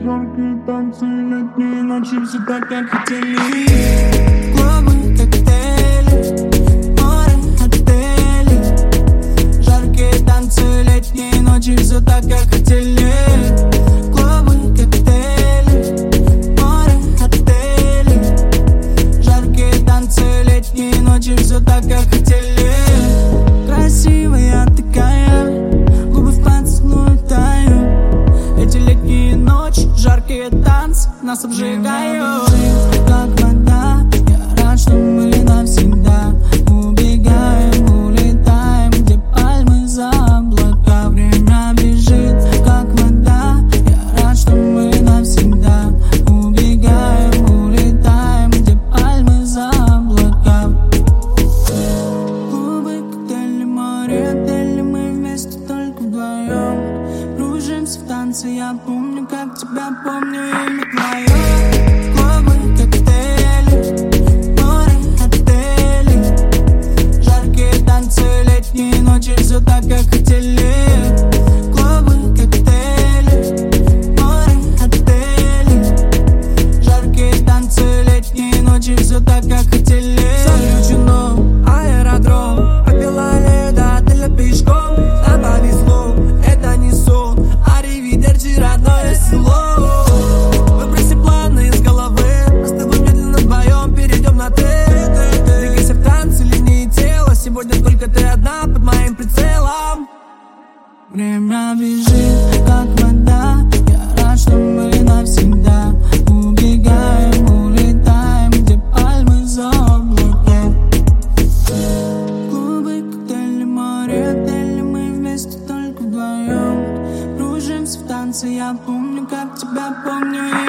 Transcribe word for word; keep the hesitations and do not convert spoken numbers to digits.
Жаркие танцы, летние ночи, все так, как хотели. Клубы, коктейли, море, отели. Жаркие танцы, летние ночи, все так, как хотели. Клубы, коктейли, море, отели. Жаркие танцы, летние ночи, все так, как хотели. Красивая такая, губы в поцелуй тают. Эти летние ночи, жаркие танцы нас обжигают. Как вода, я рад, что мы навсегда убегаем, улетаем, где пальмы за облака. Время бежит, как вода, я рад, что мы навсегда убегаем, улетаем, где пальмы за облака. Клубы, коктейли, море, отели, мы вместе только вдвоем. Кружимся в танце, я помню, как тебя помню, имя твое. Клубы, коктейли, море, отели. Жаркие танцы, летние ночи, все так, как хотели. Клубы, коктейли, море, отели. Жаркие танцы, летние ночи, все так, как хотели. Заключено аэродром, попила леда, отеля пешком. Нам повезло, это не сон, аривидерчи, родное село. Выброси планы из головы, мы с тобой медленно вдвоем перейдем на ты. Двигайся в танце, линии тела, сегодня только ты одна под моим прицелом. Время бежит, как вода, я рад, что мы навсегда убегаем, улетаем, где пальмы за облака. Клубы, коктейли, море, отели, мы вместе только вдвоем. Кружимся в танце, я помню, как тебя помню.